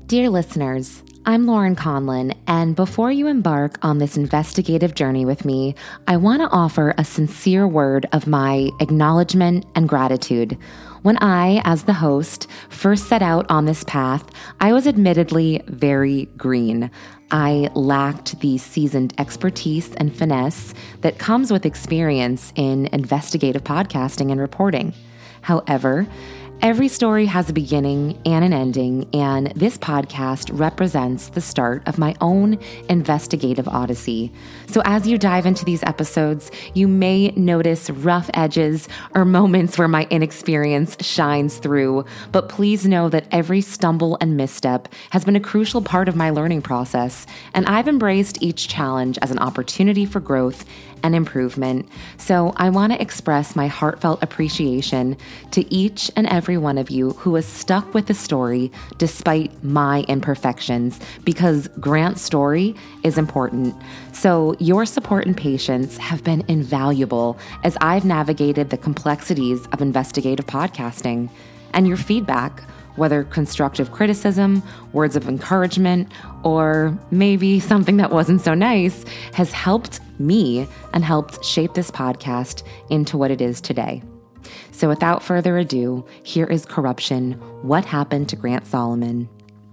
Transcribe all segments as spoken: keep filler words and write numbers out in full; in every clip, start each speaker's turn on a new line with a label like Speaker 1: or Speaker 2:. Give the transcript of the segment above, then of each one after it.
Speaker 1: Dear listeners, I'm Lauren Conlin, and before you embark on this investigative journey with me, I want to offer a sincere word of my acknowledgement and gratitude. When I, as the host, first set out on this path, I was admittedly very green. I lacked the seasoned expertise and finesse that comes with experience in investigative podcasting and reporting. However, every story has a beginning and an ending, and this podcast represents the start of my own investigative odyssey. So as you dive into these episodes, you may notice rough edges or moments where my inexperience shines through, but please know that every stumble and misstep has been a crucial part of my learning process, and I've embraced each challenge as an opportunity for growth and improvement. So I want to express my heartfelt appreciation to each and every one of you who has stuck with the story despite my imperfections, because Grant's story is important. So your support and patience have been invaluable as I've navigated the complexities of investigative podcasting. And your feedback, whether constructive criticism, words of encouragement, or maybe something that wasn't so nice, has helped me and helped shape this podcast into what it is today. So without further ado, here is Corruption: What Happened to Grant Solomon.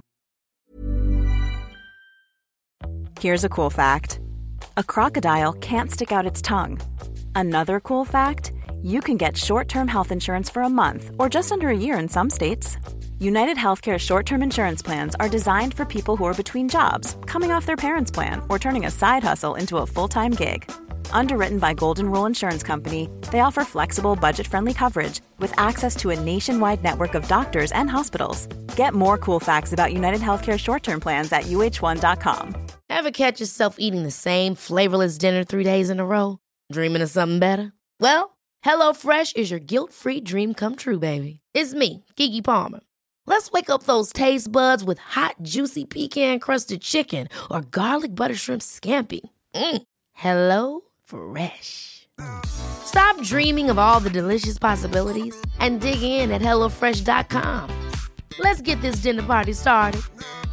Speaker 2: Here's a cool fact. A crocodile can't stick out its tongue. Another cool fact, you can get short-term health insurance for a month or just under a year in some states. United Healthcare short-term insurance plans are designed for people who are between jobs, coming off their parents' plan, or turning a side hustle into a full-time gig. Underwritten by Golden Rule Insurance Company, they offer flexible, budget-friendly coverage with access to a nationwide network of doctors and hospitals. Get more cool facts about United Healthcare short-term plans at U H one dot com.
Speaker 3: Ever catch yourself eating the same flavorless dinner three days in a row? Dreaming of something better? Well, HelloFresh is your guilt-free dream come true, baby. It's me, Keke Palmer. Let's wake up those taste buds with hot, juicy pecan-crusted chicken or garlic butter shrimp scampi. Mm. Hello Fresh. Stop dreaming of all the delicious possibilities and dig in at hello fresh dot com. Let's get this dinner party started.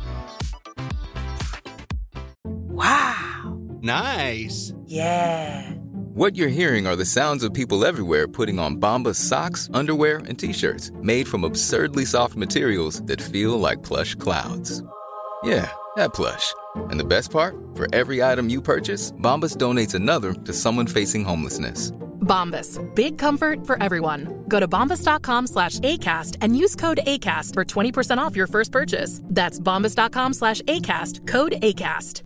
Speaker 4: Wow.
Speaker 5: Nice.
Speaker 4: Yeah.
Speaker 6: What you're hearing are the sounds of people everywhere putting on Bombas socks, underwear, and T-shirts made from absurdly soft materials that feel like plush clouds. Yeah, that plush. And the best part? For every item you purchase, Bombas donates another to someone facing homelessness.
Speaker 7: Bombas, big comfort for everyone. Go to bombas.com slash ACAST and use code ACAST for twenty percent off your first purchase. That's bombas.com slash ACAST, code ACAST.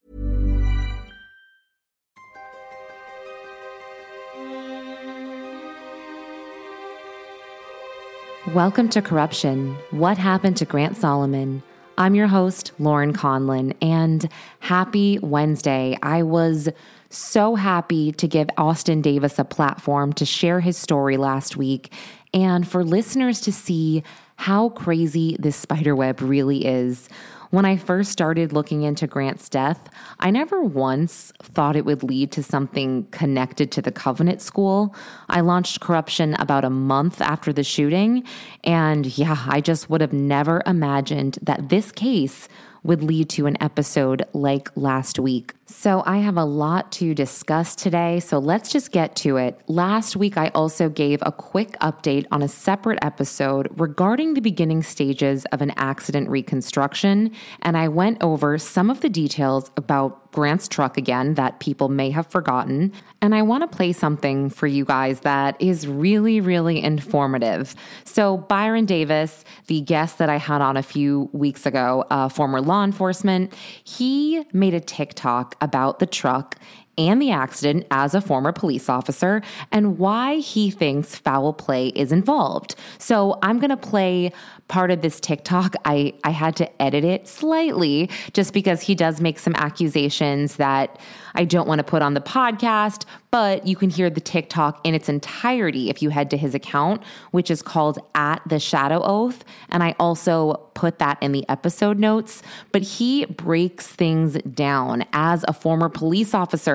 Speaker 1: Welcome to Corruption: What Happened to Grant Solomon. I'm your host, Lauren Conlin, and happy Wednesday. I was so happy to give Austin Davis a platform to share his story last week and for listeners to see how crazy this spiderweb really is. When I first started looking into Grant's death, I never once thought it would lead to something connected to the Covenant School. I launched Corruption about a month after the shooting, and yeah, I just would have never imagined that this case would lead to an episode like last week. So I have a lot to discuss today, so let's just get to it. Last week, I also gave a quick update on a separate episode regarding the beginning stages of an accident reconstruction, and I went over some of the details about Grant's truck again that people may have forgotten. And I want to play something for you guys that is really, really informative. So Byron Davis, the guest that I had on a few weeks ago, uh, former law enforcement, he made a TikTok about the truck and the accident as a former police officer and why he thinks foul play is involved. So I'm going to play part of this TikTok. I, I had to edit it slightly just because he does make some accusations that I don't want to put on the podcast, but you can hear the TikTok in its entirety if you head to his account, which is called at the Shadow Oath. And I also put that in the episode notes, but he breaks things down as a former police officer.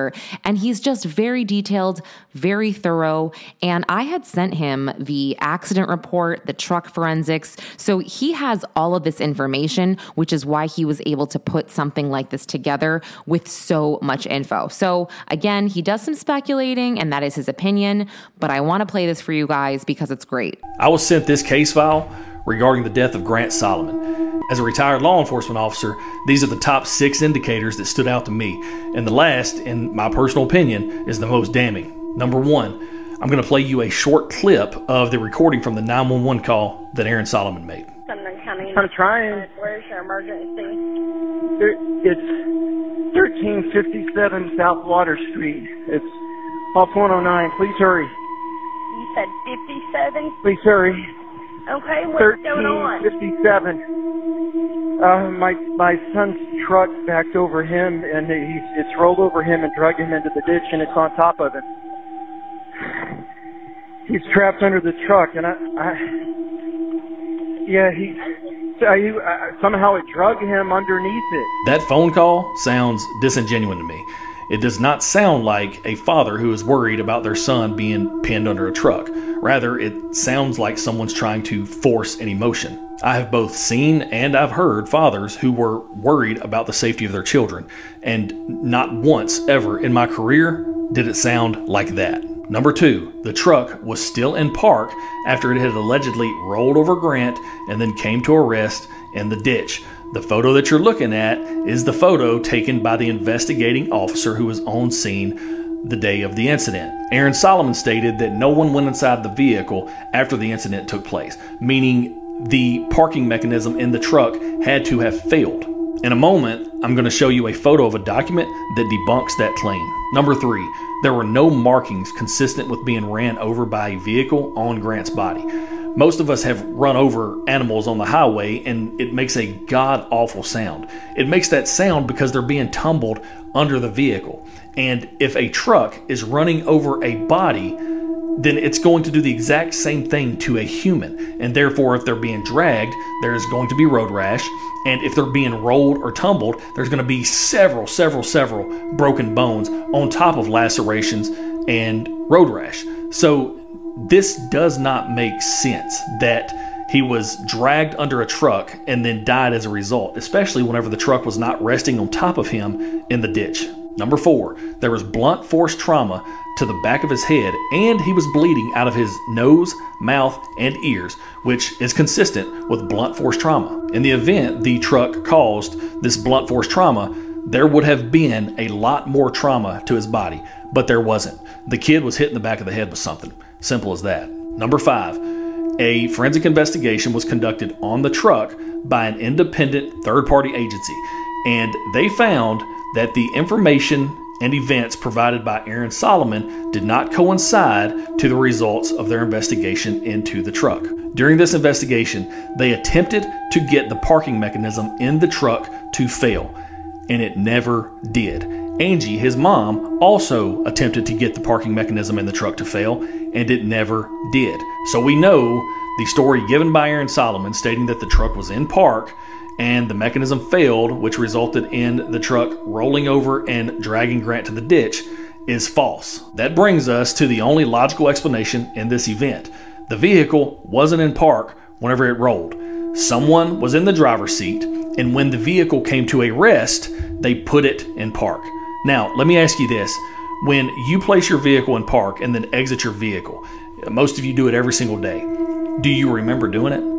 Speaker 1: investigator, and he's just very detailed, very thorough. And I had sent him the accident report, the truck forensics. So he has all of this information, which is why he was able to put something like this together with so much info. So again, he does some speculating, and that is his opinion, but I want to play this for you guys because it's great.
Speaker 4: I was sent this case file regarding the death of Grant Solomon. As a retired law enforcement officer, these are the top six indicators that stood out to me, and the last, in my personal opinion, is the most damning. Number one, I'm going to play you a short clip of the recording from the nine one one call that Aaron Solomon made.
Speaker 5: I'm trying.
Speaker 8: Where's your emergency?
Speaker 5: It's thirteen fifty-seven South Water Street. It's off one oh nine. Please hurry.
Speaker 8: You said fifty-seven?
Speaker 5: Please hurry.
Speaker 8: Okay, what's going on?
Speaker 5: thirteen fifty-seven. Uh, my my son's truck backed over him, and he's, it's rolled over him and dragged him into the ditch, and it's on top of him. He's trapped under the truck, and I, I yeah, he, I, I, somehow it dragged him underneath it.
Speaker 4: That phone call sounds disingenuous to me. It does not sound like a father who is worried about their son being pinned under a truck. Rather, it sounds like someone's trying to force an emotion. I have both seen and I've heard fathers who were worried about the safety of their children, and not once ever in my career did it sound like that. Number two, the truck was still in park after it had allegedly rolled over Grant and then came to a rest in the ditch. The photo that you're looking at is the photo taken by the investigating officer who was on scene the day of the incident. Aaron Solomon stated that no one went inside the vehicle after the incident took place, meaning the parking mechanism in the truck had to have failed. In a moment, I'm going to show you a photo of a document that debunks that claim. Number three, there were no markings consistent with being ran over by a vehicle on Grant's body. Most of us have run over animals on the highway, and it makes a god-awful sound. It makes that sound because they're being tumbled under the vehicle. And if a truck is running over a body, then it's going to do the exact same thing to a human. And therefore, if they're being dragged, there's going to be road rash. And if they're being rolled or tumbled, there's going to be several, several, several broken bones on top of lacerations and road rash. So this does not make sense that he was dragged under a truck and then died as a result, especially whenever the truck was not resting on top of him in the ditch. Number four, there was blunt force trauma to the back of his head, and he was bleeding out of his nose, mouth, and ears, which is consistent with blunt force trauma. In the event the truck caused this blunt force trauma, there would have been a lot more trauma to his body, but there wasn't. The kid was hit in the back of the head with something. Simple as that. Number five, a forensic investigation was conducted on the truck by an independent third-party agency, and they found that the information and events provided by Aaron Solomon did not coincide to the results of their investigation into the truck. During this investigation, they attempted to get the parking mechanism in the truck to fail, and it never did. Angie, his mom, also attempted to get the parking mechanism in the truck to fail, and it never did. So we know the story given by Aaron Solomon stating that the truck was in park and the mechanism failed, which resulted in the truck rolling over and dragging Grant to the ditch, is false. That brings us to the only logical explanation in this event. The vehicle wasn't in park whenever it rolled. Someone was in the driver's seat, and when the vehicle came to a rest, they put it in park. Now, let me ask you this. When you place your vehicle in park and then exit your vehicle, most of you do it every single day. Do you remember doing it?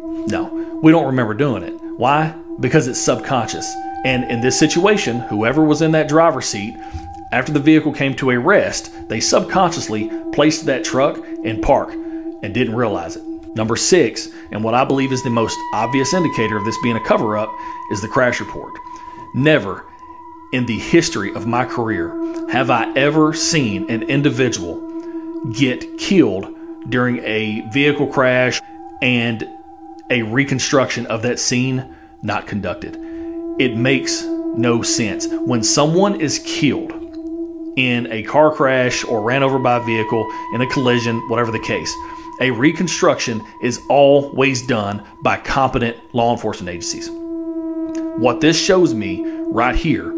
Speaker 4: No, we don't remember doing it. Why? Because it's subconscious. And in this situation, whoever was in that driver's seat, after the vehicle came to a rest, they subconsciously placed that truck in park and didn't realize it. Number six, and what I believe is the most obvious indicator of this being a cover-up, is the crash report. Never in the history of my career have I ever seen an individual get killed during a vehicle crash and a reconstruction of that scene not conducted. It makes no sense. When someone is killed in a car crash or ran over by a vehicle, in a collision, whatever the case, a reconstruction is always done by competent law enforcement agencies. What this shows me right here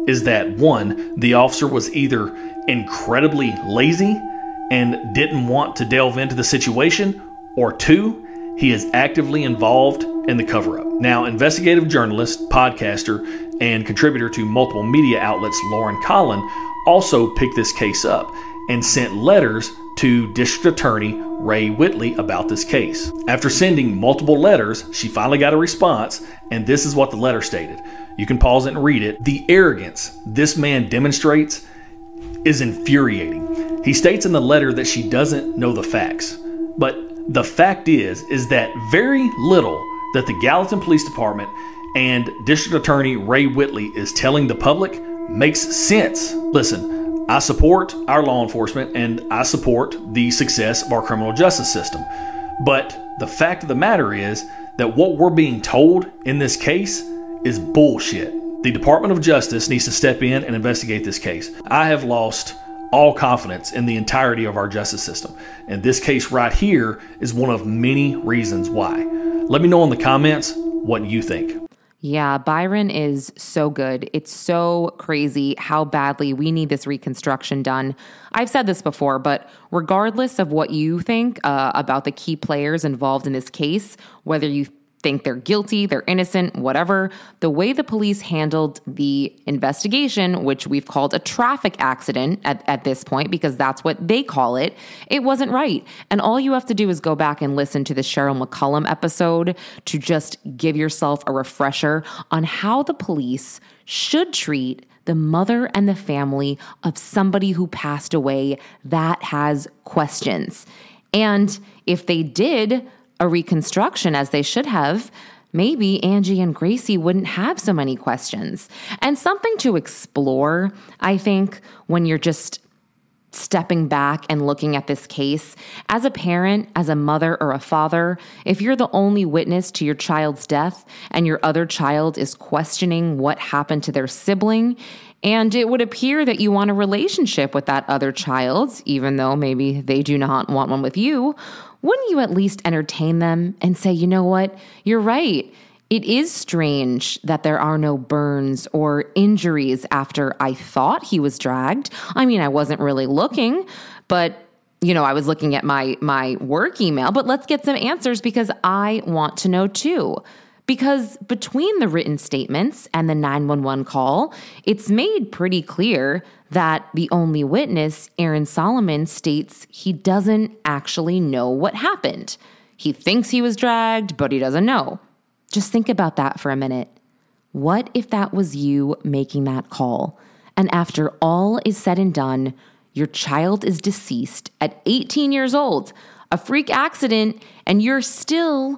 Speaker 4: is that one, the officer was either incredibly lazy and didn't want to delve into the situation, or two, he is actively involved in the cover-up. Now, investigative journalist, podcaster, and contributor to multiple media outlets Lauren Collin also picked this case up and sent letters to District Attorney Ray Whitley about this case. After sending multiple letters, she finally got a response, and this is what the letter stated. You can pause it and read it. The arrogance this man demonstrates is infuriating. He states in the letter that she doesn't know the facts, but the fact is, is that very little that the Gallatin Police Department and District Attorney Ray Whitley is telling the public makes sense. Listen, I support our law enforcement and I support the success of our criminal justice system. But the fact of the matter is that what we're being told in this case is bullshit. The Department of Justice needs to step in and investigate this case. I have lost all confidence in the entirety of our justice system. And this case right here is one of many reasons why. Let me know in the comments what you think.
Speaker 1: Yeah, Byron is so good. It's so crazy how badly we need this reconstruction done. I've said this before, but regardless of what you think uh, about the key players involved in this case, whether you think they're guilty, they're innocent, whatever, the way the police handled the investigation, which we've called a traffic accident at, at this point, because that's what they call it, it wasn't right. And all you have to do is go back and listen to the Cheryl McCollum episode to just give yourself a refresher on how the police should treat the mother and the family of somebody who passed away that has questions. And if they did a reconstruction as they should have, maybe Angie and Gracie wouldn't have so many questions. And something to explore, I think, when you're just stepping back and looking at this case. As a parent, as a mother or a father, if you're the only witness to your child's death and your other child is questioning what happened to their sibling, and it would appear that you want a relationship with that other child, even though maybe they do not want one with you, wouldn't you at least entertain them and say, you know what, you're right. It is strange that there are no burns or injuries after I thought he was dragged. I mean, I wasn't really looking, but, you know, I was looking at my, my work email. But let's get some answers because I want to know too. Because between the written statements and the nine one one call, it's made pretty clear that the only witness, Aaron Solomon, states he doesn't actually know what happened. He thinks he was dragged, but he doesn't know. Just think about that for a minute. What if that was you making that call? And after all is said and done, your child is deceased at eighteen years old, a freak accident, and you're still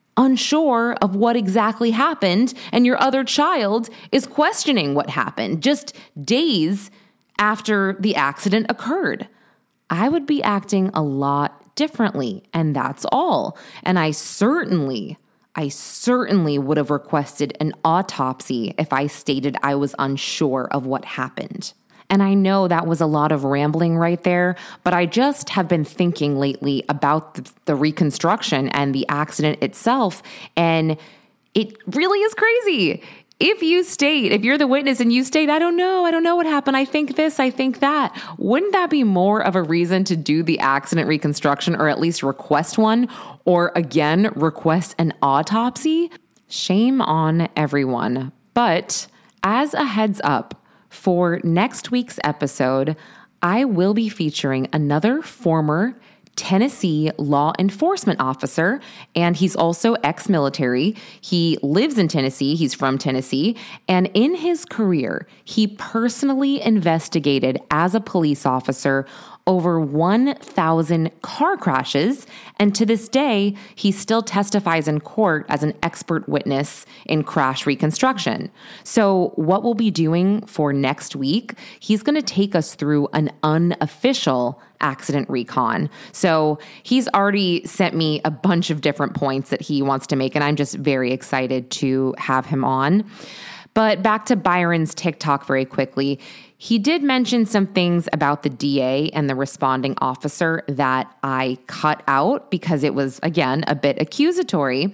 Speaker 1: unsure of what exactly happened, and your other child is questioning what happened just days after the accident occurred. I would be acting a lot differently, and that's all. And I certainly, I certainly would have requested an autopsy if I stated I was unsure of what happened. And I know that was a lot of rambling right there, but I just have been thinking lately about the, the reconstruction and the accident itself, and it really is crazy. If you state, if you're the witness and you state, I don't know, I don't know what happened, I think this, I think that, wouldn't that be more of a reason to do the accident reconstruction or at least request one, or again, request an autopsy? Shame on everyone. But as a heads up, for next week's episode, I will be featuring another former Tennessee law enforcement officer, and he's also ex-military. He lives in Tennessee. He's from Tennessee. And in his career, he personally investigated as a police officer over one thousand car crashes, and to this day, he still testifies in court as an expert witness in crash reconstruction. So what we'll be doing for next week, he's going to take us through an unofficial accident recon. So he's already sent me a bunch of different points that he wants to make, and I'm just very excited to have him on. But back to Byron's TikTok very quickly. He did mention some things about the D A and the responding officer that I cut out because it was, again, a bit accusatory.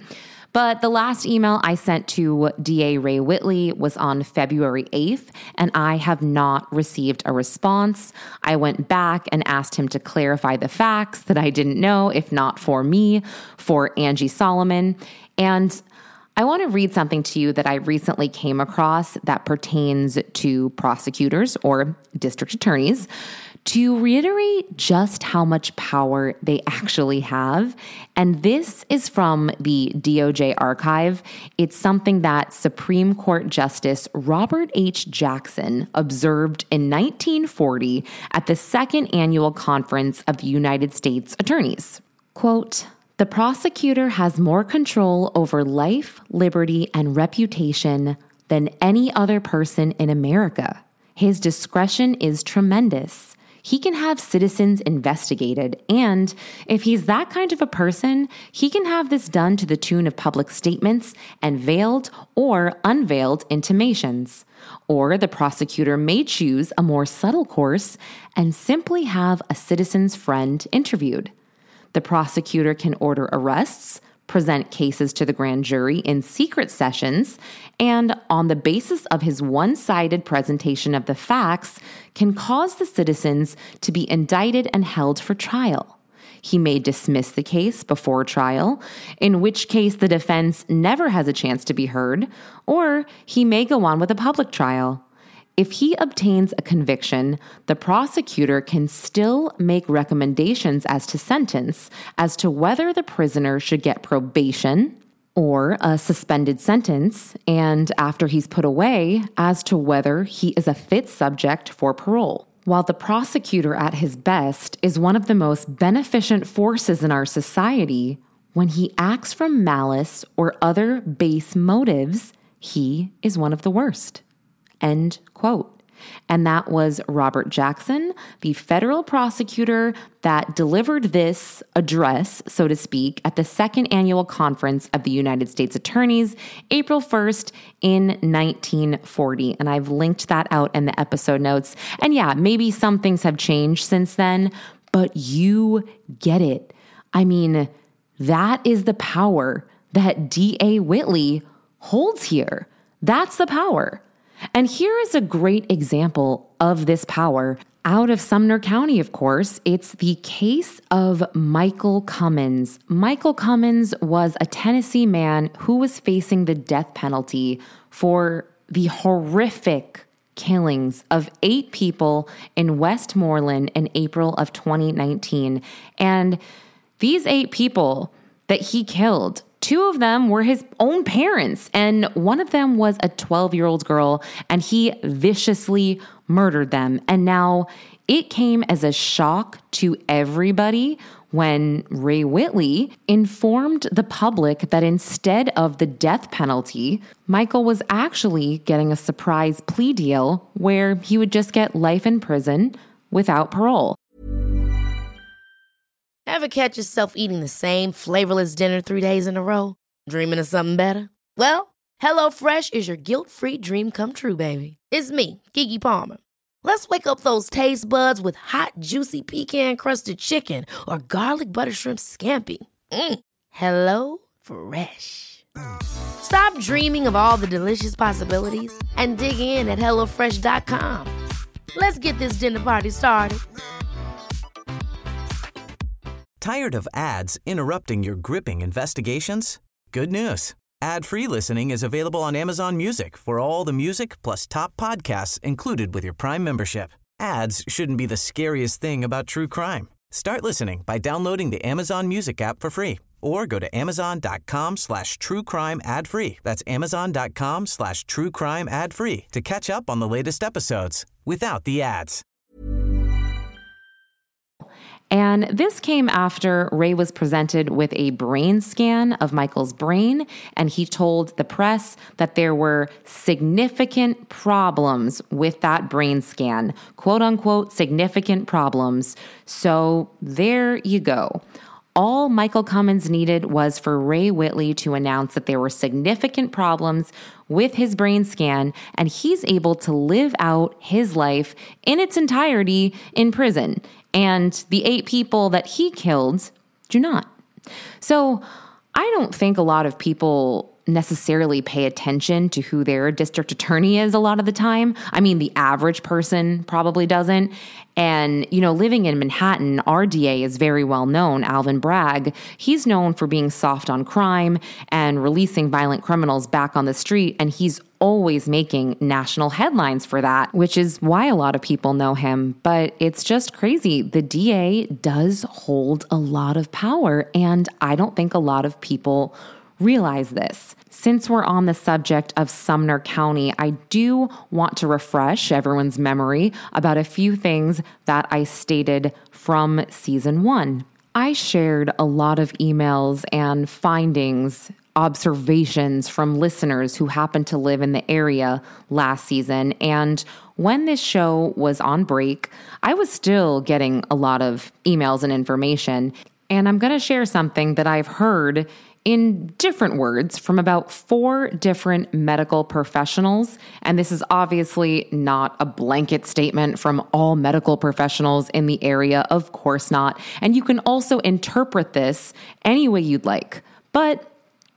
Speaker 1: But the last email I sent to D A Ray Whitley was on February eighth, and I have not received a response. I went back and asked him to clarify the facts that I didn't know, if not for me, for Angie Solomon. And I want to read something to you that I recently came across that pertains to prosecutors or district attorneys, to reiterate just how much power they actually have. And this is from the D O J archive. It's something that Supreme Court Justice Robert H. Jackson observed in nineteen forty at the second annual conference of the United States Attorneys. Quote, "The prosecutor has more control over life, liberty, and reputation than any other person in America. His discretion is tremendous. He can have citizens investigated, and if he's that kind of a person, he can have this done to the tune of public statements and veiled or unveiled intimations. Or the prosecutor may choose a more subtle course and simply have a citizen's friend interviewed. The prosecutor can order arrests, present cases to the grand jury in secret sessions, and on the basis of his one-sided presentation of the facts, can cause the citizens to be indicted and held for trial. He may dismiss the case before trial, in which case the defense never has a chance to be heard, or he may go on with a public trial. If he obtains a conviction, the prosecutor can still make recommendations as to sentence, as to whether the prisoner should get probation or a suspended sentence, and after he's put away, as to whether he is a fit subject for parole. While the prosecutor at his best is one of the most beneficent forces in our society, when he acts from malice or other base motives, he is one of the worst." End quote. And that was Robert Jackson, the federal prosecutor that delivered this address, so to speak, at the second annual conference of the United States Attorneys, April first in nineteen forty. And I've linked that out in the episode notes. And yeah, maybe some things have changed since then, but you get it. I mean, that is the power that D A Whitley holds here. That's the power. And here is a great example of this power out of Sumner County, of course. It's the case of Michael Cummins. Michael Cummins was a Tennessee man who was facing the death penalty for the horrific killings of eight people in Westmoreland in April of twenty nineteen. And these eight people that he killed, two of them were his own parents, and one of them was a twelve-year-old girl, and he viciously murdered them. And now it came as a shock to everybody when Ray Whitley informed the public that instead of the death penalty, Michael was actually getting a surprise plea deal where he would just get life in prison without parole.
Speaker 3: Ever catch yourself eating the same flavorless dinner three days in a row? Dreaming of something better? Well, HelloFresh is your guilt-free dream come true, baby. It's me, Keke Palmer. Let's wake up those taste buds with hot, juicy pecan-crusted chicken or garlic butter shrimp scampi. Mm. Hello Fresh. Stop dreaming of all the delicious possibilities and dig in at hello fresh dot com. Let's get this dinner party started.
Speaker 9: Tired of ads interrupting your gripping investigations? Good news. Ad-free listening is available on Amazon Music for all the music plus top podcasts included with your Prime membership. Ads shouldn't be the scariest thing about true crime. Start listening by downloading the Amazon Music app for free or go to amazon.com slash true crime ad free. That's amazon.com slash true crime ad free to catch up on the latest episodes without the ads.
Speaker 1: And this came after Ray was presented with a brain scan of Michael's brain, and he told the press that there were significant problems with that brain scan, quote unquote, significant problems. So there you go. All Michael Cummins needed was for Ray Whitley to announce that there were significant problems with his brain scan, and he's able to live out his life in its entirety in prison. And the eight people that he killed do not. So I don't think a lot of people necessarily pay attention to who their district attorney is a lot of the time. I mean, the average person probably doesn't. And, you know, living in Manhattan, our D A is very well known, Alvin Bragg. He's known for being soft on crime and releasing violent criminals back on the street. And he's always making national headlines for that, which is why a lot of people know him. But it's just crazy. The D A does hold a lot of power, and I don't think a lot of people realize this. Since we're on the subject of Sumner County, I do want to refresh everyone's memory about a few things that I stated from season one. I shared a lot of emails and findings, observations from listeners who happen to live in the area last season. And when this show was on break, I was still getting a lot of emails and information. And I'm going to share something that I've heard in different words from about four different medical professionals. And this is obviously not a blanket statement from all medical professionals in the area. Of course not. And you can also interpret this any way you'd like. But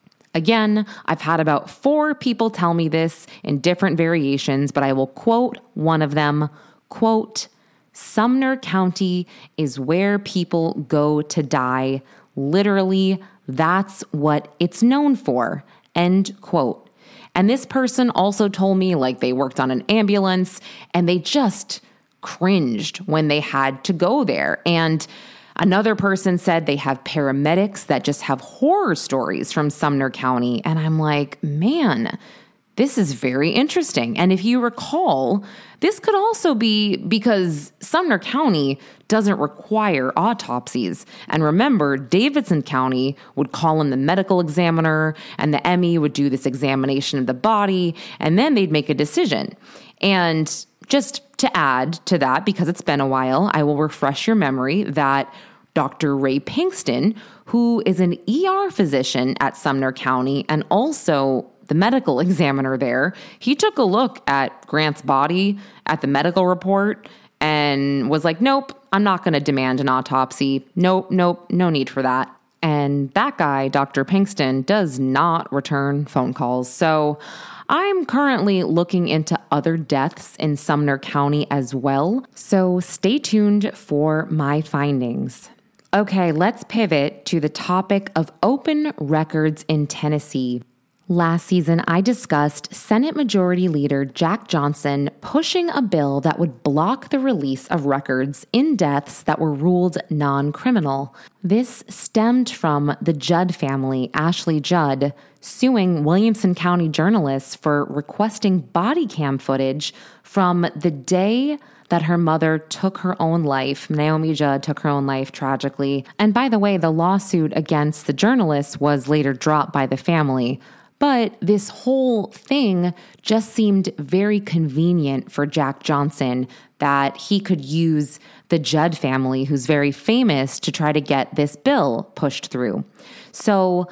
Speaker 1: again, I've had about four people tell me this in different variations, but I will quote one of them, quote, "Sumner County is where people go to die. Literally, that's what it's known for," end quote. And this person also told me like they worked on an ambulance and they just cringed when they had to go there. And another person said they have paramedics that just have horror stories from Sumner County. And I'm like, man, this is very interesting. And if you recall, this could also be because Sumner County doesn't require autopsies. And remember, Davidson County would call in the medical examiner, and the M E would do this examination of the body, and then they'd make a decision. And just to add to that, because it's been a while, I will refresh your memory that Doctor Ray Pinkston, who is an E R physician at Sumner County and also the medical examiner there, he took a look at Grant's body, at the medical report, and was like, nope, I'm not going to demand an autopsy. Nope, nope, no need for that. And that guy, Doctor Pinkston, does not return phone calls. So I'm currently looking into other deaths in Sumner County as well. So stay tuned for my findings. Okay, let's pivot to the topic of open records in Tennessee. Last season, I discussed Senate Majority Leader Jack Johnson pushing a bill that would block the release of records in deaths that were ruled non-criminal. This stemmed from the Judd family, Ashley Judd, suing Williamson County journalists for requesting body cam footage from the day that her mother took her own life. Naomi Judd took her own life tragically. And by the way, the lawsuit against the journalists was later dropped by the family. But this whole thing just seemed very convenient for Jack Johnson that he could use the Judd family, who's very famous, to try to get this bill pushed through. So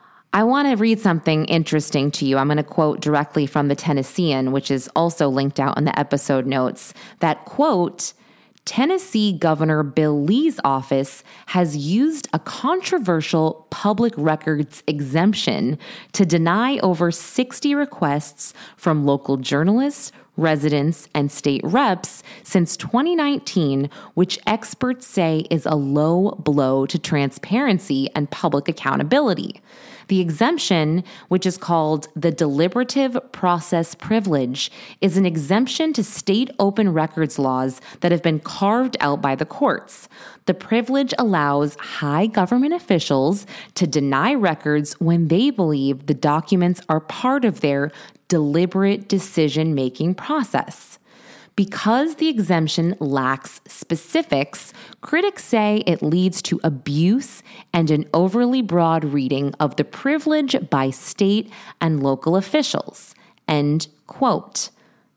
Speaker 1: I want to read something interesting to you. I'm going to quote directly from the Tennessean, which is also linked out in the episode notes, that quote, "Tennessee Governor Bill Lee's office has used a controversial public records exemption to deny over sixty requests from local journalists, residents, and state reps since twenty nineteen, which experts say is a low blow to transparency and public accountability. The exemption, which is called the deliberative process privilege, is an exemption to state open records laws that have been carved out by the courts. The privilege allows high government officials to deny records when they believe the documents are part of their deliberate decision-making process. Because the exemption lacks specifics, critics say it leads to abuse and an overly broad reading of the privilege by state and local officials." End quote.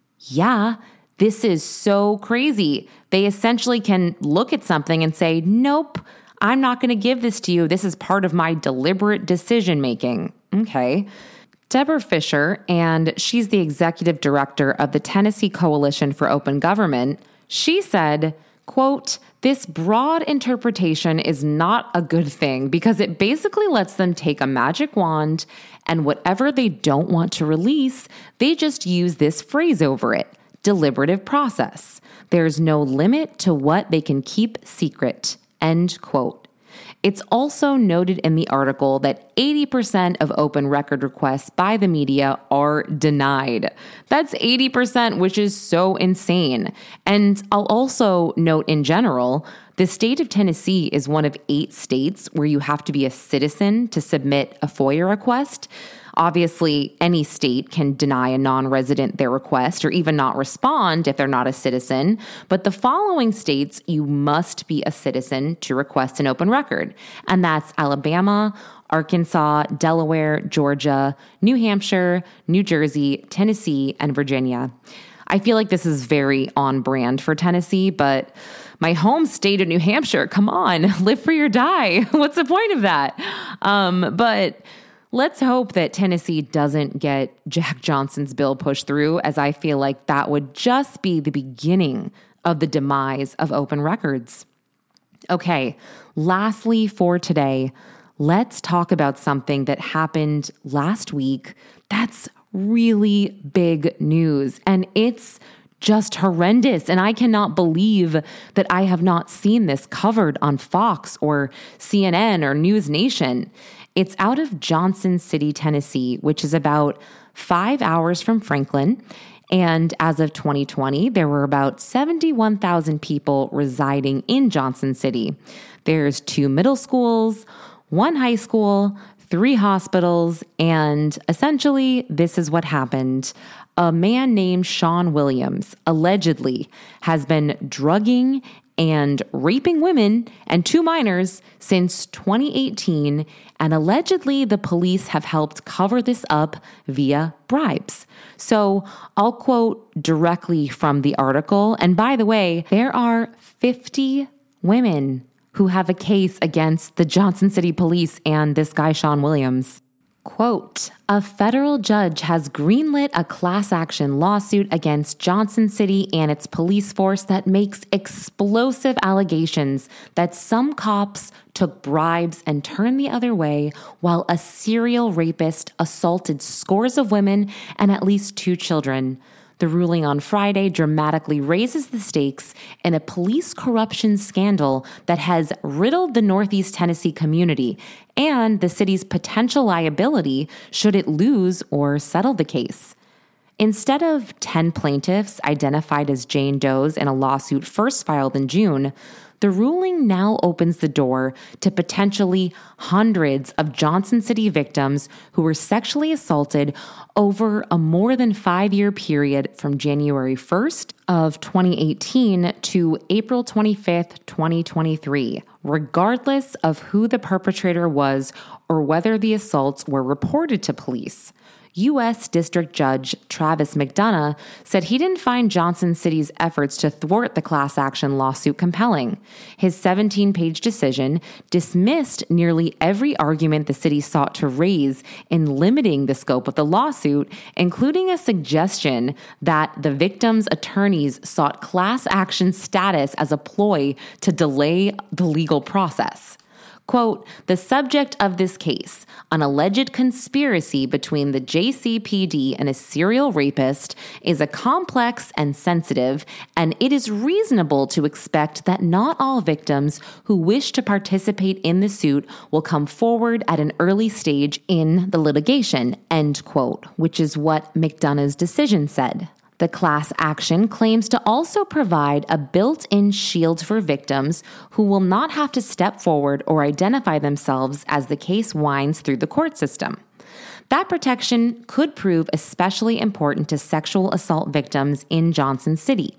Speaker 1: Yeah, this is so crazy. They essentially can look at something and say, nope, I'm not going to give this to you. This is part of my deliberate decision-making. Okay. Deborah Fisher, and she's the executive director of the Tennessee Coalition for Open Government, she said, Quote, this broad interpretation is not a good thing because it basically lets them take a magic wand and whatever they don't want to release, they just use this phrase over it, deliberative process. There's no limit to what they can keep secret, end quote. It's also noted in the article that eighty percent of open record requests by the media are denied. That's eighty percent, which is so insane. And I'll also note in general, the state of Tennessee is one of eight states where you have to be a citizen to submit a FOIA request. Obviously, any state can deny a non-resident their request or even not respond if they're not a citizen. But the following states, you must be a citizen to request an open record. And that's Alabama, Arkansas, Delaware, Georgia, New Hampshire, New Jersey, Tennessee, and Virginia. I feel like this is very on brand for Tennessee, but my home state of New Hampshire, come on, live free or die. What's the point of that? Um, but let's hope that Tennessee doesn't get Jack Johnson's bill pushed through, as I feel like that would just be the beginning of the demise of open records. Okay, lastly for today, let's talk about something that happened last week that's really big news, and it's just horrendous. And I cannot believe that I have not seen this covered on Fox or C N N or News Nation. It's out of Johnson City, Tennessee, which is about five hours from Franklin. And as of twenty twenty, there were about seventy-one thousand people residing in Johnson City. There's two middle schools, one high school, three hospitals, and essentially this is what happened. A man named Sean Williams allegedly has been drugging and raping women and two minors since twenty eighteen, and allegedly the police have helped cover this up via bribes. So I'll quote directly from the article. And by the way, there are fifty women who have a case against the Johnson City Police and this guy, Sean Williams. Quote, a federal judge has greenlit a class action lawsuit against Johnson City and its police force that makes explosive allegations that some cops took bribes and turned the other way while a serial rapist assaulted scores of women and at least two children. The ruling on Friday dramatically raises the stakes in a police corruption scandal that has riddled the Northeast Tennessee community and the city's potential liability should it lose or settle the case. Instead of ten plaintiffs identified as Jane Does in a lawsuit first filed in June, the ruling now opens the door to potentially hundreds of Johnson City victims who were sexually assaulted over a more than five-year period from January first of twenty eighteen to April twenty-fifth, twenty twenty-three, regardless of who the perpetrator was or whether the assaults were reported to police. U S District Judge Travis McDonough said he didn't find Johnson City's efforts to thwart the class action lawsuit compelling. His seventeen-page decision dismissed nearly every argument the city sought to raise in limiting the scope of the lawsuit, including a suggestion that the victims' attorneys sought class action status as a ploy to delay the legal process. Quote, the subject of this case, an alleged conspiracy between the J C P D and a serial rapist, is a complex and sensitive, and it is reasonable to expect that not all victims who wish to participate in the suit will come forward at an early stage in the litigation, end quote, which is what McDonough's decision said. The class action claims to also provide a built-in shield for victims who will not have to step forward or identify themselves as the case winds through the court system. That protection could prove especially important to sexual assault victims in Johnson City.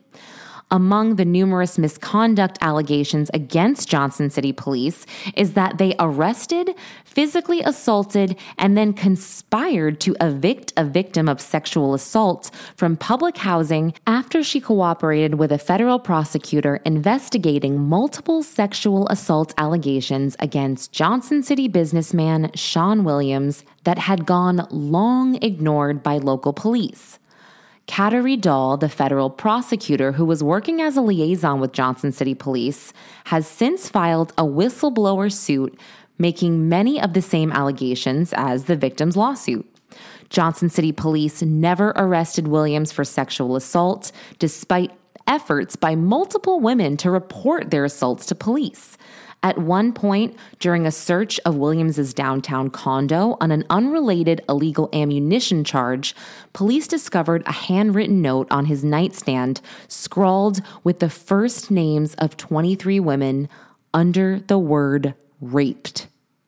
Speaker 1: Among the numerous misconduct allegations against Johnson City Police is that they arrested, physically assaulted, and then conspired to evict a victim of sexual assault from public housing after she cooperated with a federal prosecutor investigating multiple sexual assault allegations against Johnson City businessman Sean Williams that had gone long ignored by local police. Kateri Dahl, the federal prosecutor who was working as a liaison with Johnson City Police, has since filed a whistleblower suit making many of the same allegations as the victim's lawsuit. Johnson City Police never arrested Williams for sexual assault, despite efforts by multiple women to report their assaults to police. At one point, during a search of Williams's downtown condo on an unrelated illegal ammunition charge, police discovered a handwritten note on his nightstand scrawled with the first names of twenty-three women under the word raped.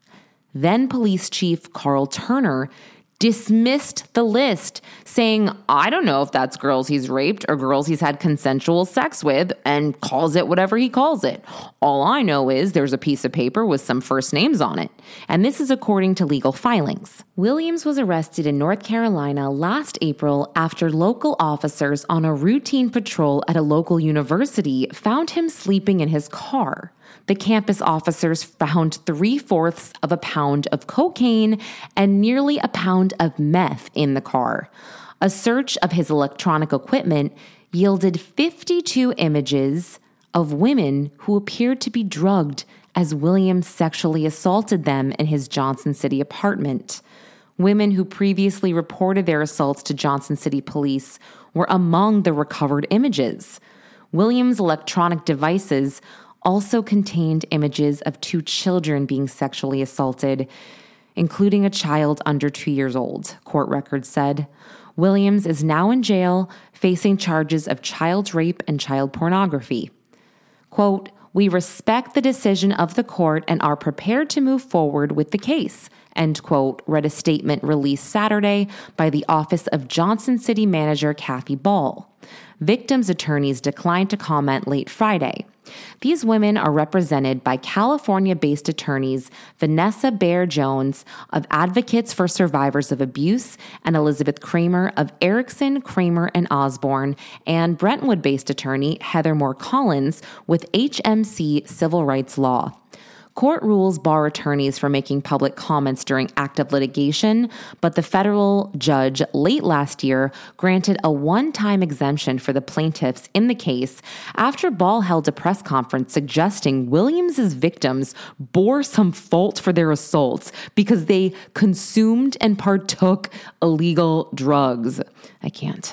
Speaker 1: Then Police Chief Carl Turner dismissed the list, saying, I don't know if that's girls he's raped or girls he's had consensual sex with, and calls it whatever he calls it. All I know is there's a piece of paper with some first names on it. And this is according to legal filings. Williams was arrested in North Carolina last April after local officers on a routine patrol at a local university found him sleeping in his car. The campus officers found three-fourths of a pound of cocaine and nearly a pound of meth in the car. A search of his electronic equipment yielded fifty-two images of women who appeared to be drugged as Williams sexually assaulted them in his Johnson City apartment. Women who previously reported their assaults to Johnson City Police were among the recovered images. Williams' electronic devices also contained images of two children being sexually assaulted, including a child under two years old, court records said. Williams is now in jail, facing charges of child rape and child pornography. Quote, we respect the decision of the court and are prepared to move forward with the case, end quote, read a statement released Saturday by the office of Johnson City manager Kathy Ball. Victims' attorneys declined to comment late Friday. These women are represented by California-based attorneys Vanessa Baer-Jones of Advocates for Survivors of Abuse and Elizabeth Kramer of Erickson, Kramer, and Osborne, and Brentwood-based attorney Heather Moore Collins with H M C Civil Rights Law. Court rules bar attorneys from making public comments during active litigation, but the federal judge late last year granted a one-time exemption for the plaintiffs in the case after Ball held a press conference suggesting Williams's victims bore some fault for their assaults because they consumed and partook illegal drugs. I can't.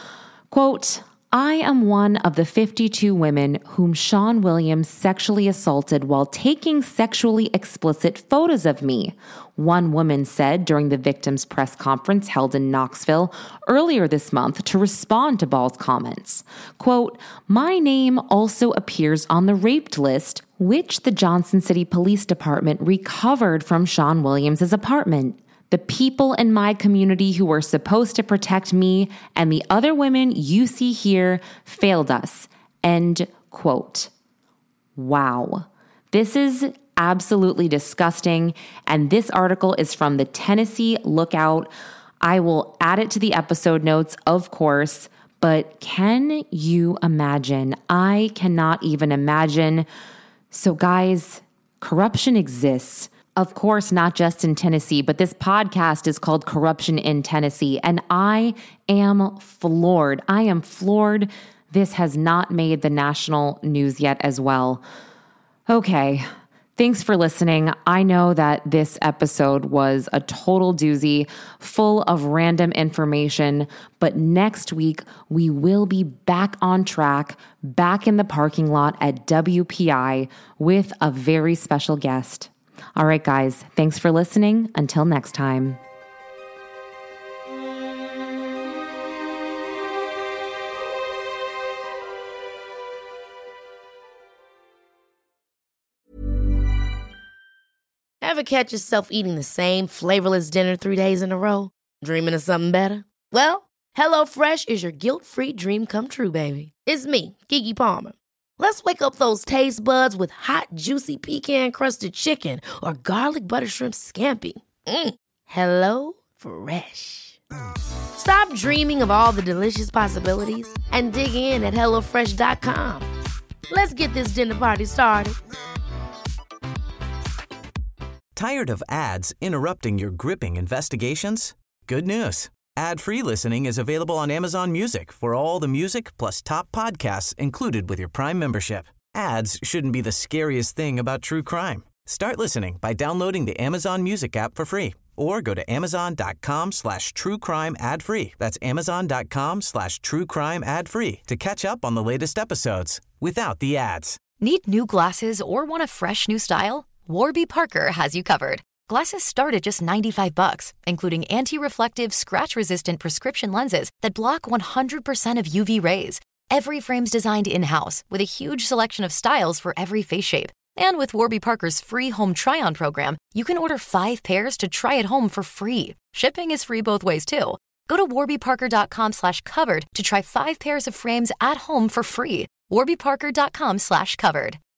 Speaker 1: Quote, I am one of the fifty-two women whom Sean Williams sexually assaulted while taking sexually explicit photos of me, one woman said during the victim's press conference held in Knoxville earlier this month to respond to Ball's comments. Quote, my name also appears on the raped list, which the Johnson City Police Department recovered from Sean Williams' apartment. The people in my community who were supposed to protect me and the other women you see here failed us. End quote. Wow. This is absolutely disgusting. And this article is from the Tennessee Lookout. I will add it to the episode notes, of course. But can you imagine? I cannot even imagine. So guys, corruption exists. Of course, not just in Tennessee, but this podcast is called Corruption in Tennessee, and I am floored. I am floored. This has not made the national news yet as well. Okay, thanks for listening. I know that this episode was a total doozy, full of random information, but next week we will be back on track, back in the parking lot at W P I with a very special guest. All right, guys, thanks for listening. Until next time.
Speaker 3: Ever catch yourself eating the same flavorless dinner three days in a row? Dreaming of something better? Well, HelloFresh is your guilt-free dream come true, baby. It's me, Keke Palmer. Let's wake up those taste buds with hot, juicy pecan-crusted chicken or garlic butter shrimp scampi. Mm. Hello Fresh. Stop dreaming of all the delicious possibilities and dig in at hello fresh dot com. Let's get this dinner party started.
Speaker 9: Tired of ads interrupting your gripping investigations? Good news. Ad-free listening is available on Amazon Music for all the music plus top podcasts included with your Prime membership. Ads shouldn't be the scariest thing about true crime. Start listening by downloading the Amazon Music app for free or go to amazon.com slash true crime ad free. That's amazon.com slash true crime ad free to catch up on the latest episodes without the ads.
Speaker 10: Need new glasses or want a fresh new style? Warby Parker has you covered. Glasses start at just ninety-five bucks, including anti-reflective, scratch-resistant prescription lenses that block one hundred percent of U V rays. Every frame's designed in-house with a huge selection of styles for every face shape. And with Warby Parker's free home try-on program, you can order five pairs to try at home for free. Shipping is free both ways, too. Go to warbyparker.com slash covered to try five pairs of frames at home for free. warbyparker.com slash covered.